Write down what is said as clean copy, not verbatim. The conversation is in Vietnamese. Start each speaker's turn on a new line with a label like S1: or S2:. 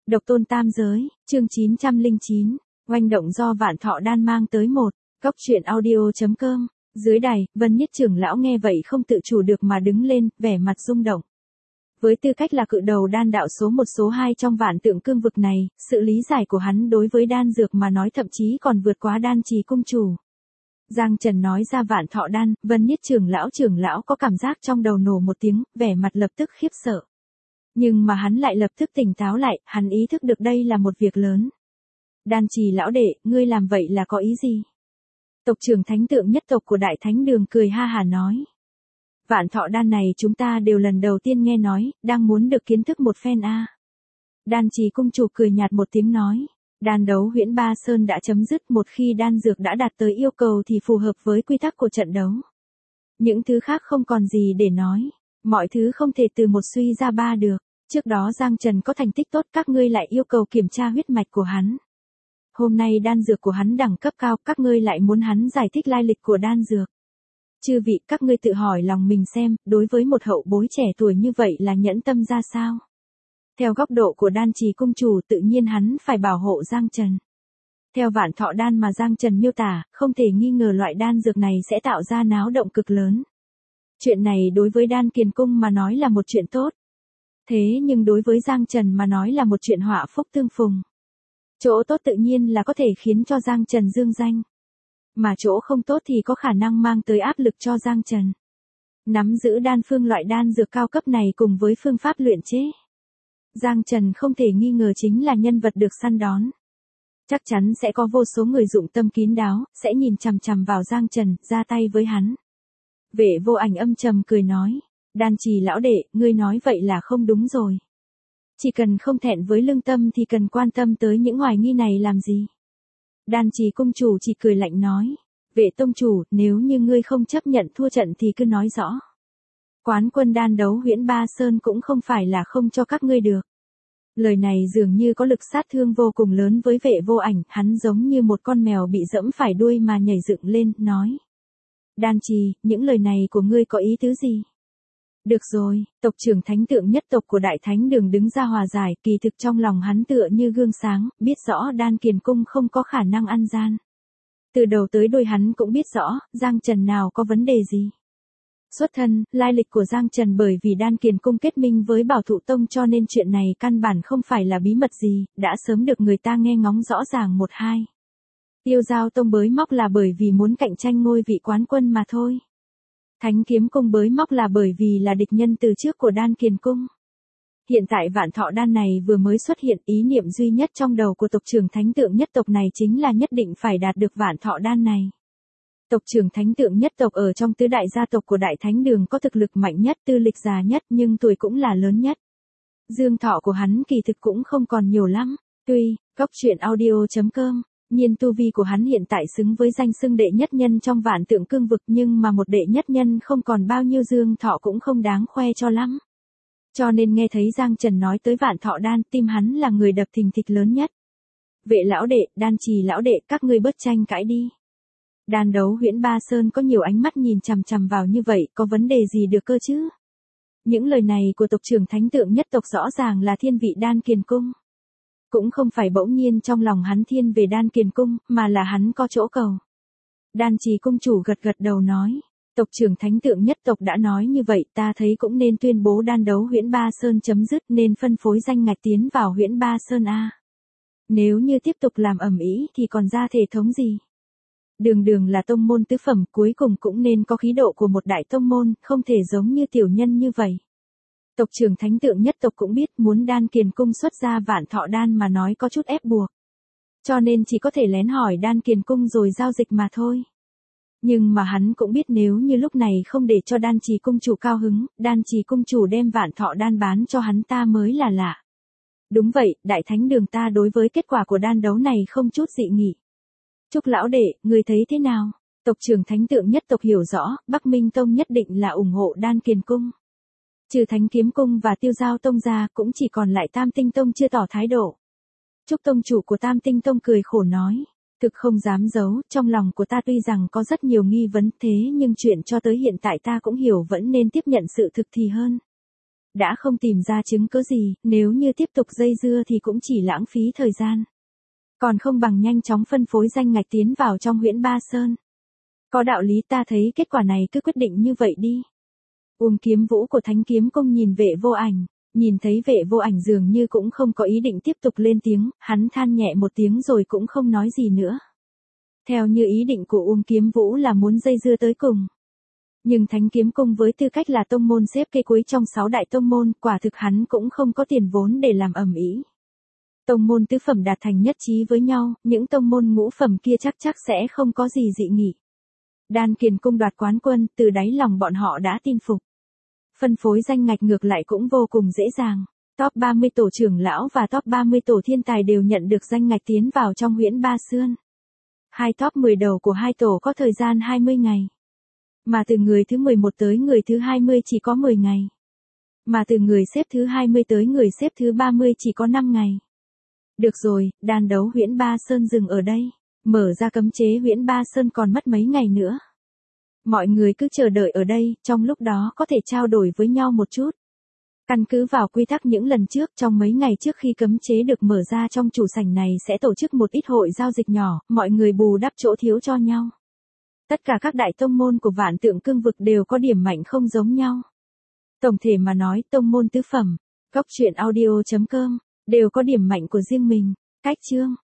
S1: Độc tôn tam giới, chương 909, oanh động do Vạn Thọ Đan mang tới một. Cốc truyện audio.com, dưới đài, Vân Nhất trưởng lão nghe vậy không tự chủ được mà đứng lên, vẻ mặt rung động. Với tư cách là cự đầu đan đạo số 1 số 2 trong vạn tượng cương vực này, sự lý giải của hắn đối với đan dược mà nói thậm chí còn vượt quá Đan Trì cung chủ. Giang Trần nói ra Vạn Thọ Đan, Vân Nhất trưởng lão có cảm giác trong đầu nổ một tiếng, vẻ mặt lập tức khiếp sợ. Nhưng mà hắn lại lập tức tỉnh táo lại, hắn ý thức được đây là một việc lớn. Đan Trì lão đệ, ngươi làm vậy là có ý gì? Tộc trưởng thánh tượng nhất tộc của Đại Thánh Đường cười ha hà nói. Vạn Thọ Đan này chúng ta đều lần đầu tiên nghe nói, đang muốn được kiến thức một phen a. Đan Trì cung chủ cười nhạt một tiếng nói. Đan đấu Huyễn Ba Sơn đã chấm dứt, một khi đan dược đã đạt tới yêu cầu thì phù hợp với quy tắc của trận đấu. Những thứ khác không còn gì để nói. Mọi thứ không thể từ một suy ra ba được. Trước đó Giang Trần có thành tích tốt, các ngươi lại yêu cầu kiểm tra huyết mạch của hắn. Hôm nay đan dược của hắn đẳng cấp cao, các ngươi lại muốn hắn giải thích lai lịch của đan dược. Chư vị, các ngươi tự hỏi lòng mình xem, đối với một hậu bối trẻ tuổi như vậy là nhẫn tâm ra sao? Theo góc độ của Đan Trì cung chủ, tự nhiên hắn phải bảo hộ Giang Trần. Theo Vạn Thọ Đan mà Giang Trần miêu tả, không thể nghi ngờ loại đan dược này sẽ tạo ra náo động cực lớn. Chuyện này đối với Đan Kiền cung mà nói là một chuyện tốt. Thế nhưng đối với Giang Trần mà nói là một chuyện họa phúc tương phùng. Chỗ tốt tự nhiên là có thể khiến cho Giang Trần dương danh. Mà chỗ không tốt thì có khả năng mang tới áp lực cho Giang Trần. Nắm giữ đan phương loại đan dược cao cấp này cùng với phương pháp luyện chế. Giang Trần không thể nghi ngờ chính là nhân vật được săn đón. Chắc chắn sẽ có vô số người dụng tâm kín đáo, sẽ nhìn chằm chằm vào Giang Trần, ra tay với hắn. Vệ Vô Ảnh âm trầm cười nói. Đan Trì lão đệ, ngươi nói vậy là không đúng rồi. Chỉ cần không thẹn với lương tâm thì cần quan tâm tới những hoài nghi này làm gì? Đan Trì cung chủ chỉ cười lạnh nói. Vệ tông chủ, nếu như ngươi không chấp nhận thua trận thì cứ nói rõ. Quán quân đan đấu Huyễn Ba Sơn cũng không phải là không cho các ngươi được. Lời này dường như có lực sát thương vô cùng lớn với Vệ Vô Ảnh, hắn giống như một con mèo bị dẫm phải đuôi mà nhảy dựng lên, nói. Đan Trì, những lời này của ngươi có ý tứ gì? Được rồi, tộc trưởng thánh tượng nhất tộc của Đại Thánh Đường đứng ra hòa giải, kỳ thực trong lòng hắn tựa như gương sáng, biết rõ Đan Kiền cung không có khả năng ăn gian. Từ đầu tới đuôi hắn cũng biết rõ, Giang Trần nào có vấn đề gì. Xuất thân, lai lịch của Giang Trần bởi vì Đan Kiền cung kết minh với Bảo Thụ Tông cho nên chuyện này căn bản không phải là bí mật gì, đã sớm được người ta nghe ngóng rõ ràng một hai. Tiêu Giao Tông bới móc là bởi vì muốn cạnh tranh ngôi vị quán quân mà thôi. Thánh Kiếm cung bới móc là bởi vì là địch nhân từ trước của Đan Kiền cung. Hiện tại Vạn Thọ Đan này vừa mới xuất hiện, ý niệm duy nhất trong đầu của tộc trưởng thánh tượng nhất tộc này chính là nhất định phải đạt được Vạn Thọ Đan này. Tộc trưởng thánh tượng nhất tộc ở trong tứ đại gia tộc của Đại Thánh Đường có thực lực mạnh nhất, tư lịch già nhất nhưng tuổi cũng là lớn nhất. Dương thọ của hắn kỳ thực cũng không còn nhiều lắm. Tuy, Cốc truyện audio.com, nhiên tu vi của hắn hiện tại xứng với danh xưng đệ nhất nhân trong vạn tượng cương vực, nhưng mà một đệ nhất nhân không còn bao nhiêu dương thọ cũng không đáng khoe cho lắm. Cho nên nghe thấy Giang Trần nói tới Vạn Thọ Đan, tim hắn là người đập thình thịch lớn nhất. Vệ lão đệ, Đan Trì lão đệ, các ngươi bớt tranh cãi đi. Đan đấu Huyễn Ba Sơn có nhiều ánh mắt nhìn chằm chằm vào như vậy, có vấn đề gì được cơ chứ? Những lời này của tộc trưởng thánh tượng nhất tộc rõ ràng là thiên vị Đan Kiền cung. Cũng không phải bỗng nhiên trong lòng hắn thiên về Đan Kiền cung, mà là hắn có chỗ cầu. Đan Trì cung chủ gật gật đầu nói. Tộc trưởng thánh tượng nhất tộc đã nói như vậy, ta thấy cũng nên tuyên bố đan đấu Huyễn Ba Sơn chấm dứt, nên phân phối danh ngạch tiến vào Huyễn Ba Sơn A. Nếu như tiếp tục làm ầm ĩ thì còn ra thể thống gì? Đường đường là tông môn tứ phẩm, cuối cùng cũng nên có khí độ của một đại tông môn, không thể giống như tiểu nhân như vậy. Tộc trưởng thánh tượng nhất tộc cũng biết muốn Đan Kiền cung xuất ra Vạn Thọ Đan mà nói có chút ép buộc. Cho nên chỉ có thể lén hỏi Đan Kiền cung rồi giao dịch mà thôi. Nhưng mà hắn cũng biết nếu như lúc này không để cho Đan Trì cung chủ cao hứng, Đan Trì cung chủ đem Vạn Thọ Đan bán cho hắn ta mới là lạ. Đúng vậy, Đại Thánh Đường ta đối với kết quả của đan đấu này không chút dị nghị. Trúc lão đệ, người thấy thế nào? Tộc trưởng thánh tượng nhất tộc hiểu rõ, Bắc Minh Tông nhất định là ủng hộ Đan Kiền cung. Trừ Thánh Kiếm cung và Tiêu Giao Tông ra, cũng chỉ còn lại Tam Tinh Tông chưa tỏ thái độ. Trúc tông chủ của Tam Tinh Tông cười khổ nói. Thực không dám giấu, trong lòng của ta tuy rằng có rất nhiều nghi vấn, thế nhưng chuyện cho tới hiện tại ta cũng hiểu vẫn nên tiếp nhận sự thực thì hơn. đã không tìm ra chứng cứ gì, nếu như tiếp tục dây dưa thì cũng chỉ lãng phí thời gian. Còn không bằng nhanh chóng phân phối danh ngạch tiến vào trong huyễn Ba Sơn. Có đạo lý, ta thấy kết quả này cứ quyết định như vậy đi. Uông Kiếm Vũ của Thánh Kiếm Cung nhìn Vệ Vô Ảnh, nhìn thấy Vệ Vô Ảnh dường như cũng không có ý định tiếp tục lên tiếng, hắn than nhẹ một tiếng rồi cũng không nói gì nữa. Theo như ý định của Uông Kiếm Vũ là muốn dây dưa tới cùng. Nhưng Thánh Kiếm Cung với tư cách là tông môn xếp cây cuối trong 6 đại tông môn, quả thực hắn cũng không có tiền vốn để làm ầm ĩ. Tông môn tứ phẩm đạt thành nhất trí với nhau, những tông môn ngũ phẩm kia chắc sẽ không có gì dị nghị. Đan Kiền Cung đoạt quán quân, từ đáy lòng bọn họ đã tin phục. Phân phối danh ngạch ngược lại cũng vô cùng dễ dàng. Top 30 tổ trưởng lão và top 30 tổ thiên tài đều nhận được danh ngạch tiến vào trong huyễn Ba Sơn. Hai top 10 đầu của hai tổ có thời gian 20 ngày. Mà từ người thứ 11 tới người thứ 20 chỉ có 10 ngày. Mà từ người xếp thứ 20 tới người xếp thứ 30 chỉ có 5 ngày. Được rồi, đàn đấu huyễn Ba Sơn dừng ở đây. Mở ra cấm chế huyễn Ba Sơn còn mất mấy ngày nữa. Mọi người cứ chờ đợi ở đây, trong lúc đó có thể trao đổi với nhau một chút. Căn cứ vào quy tắc những lần trước, trong mấy ngày trước khi cấm chế được mở ra trong chủ sảnh này sẽ tổ chức một ít hội giao dịch nhỏ, mọi người bù đắp chỗ thiếu cho nhau. Tất cả các đại tông môn của Vạn Tượng Cương vực đều có điểm mạnh không giống nhau. Tổng thể mà nói, tông môn tứ phẩm, góc truyện audio.com, đều có điểm mạnh của riêng mình. Cách chương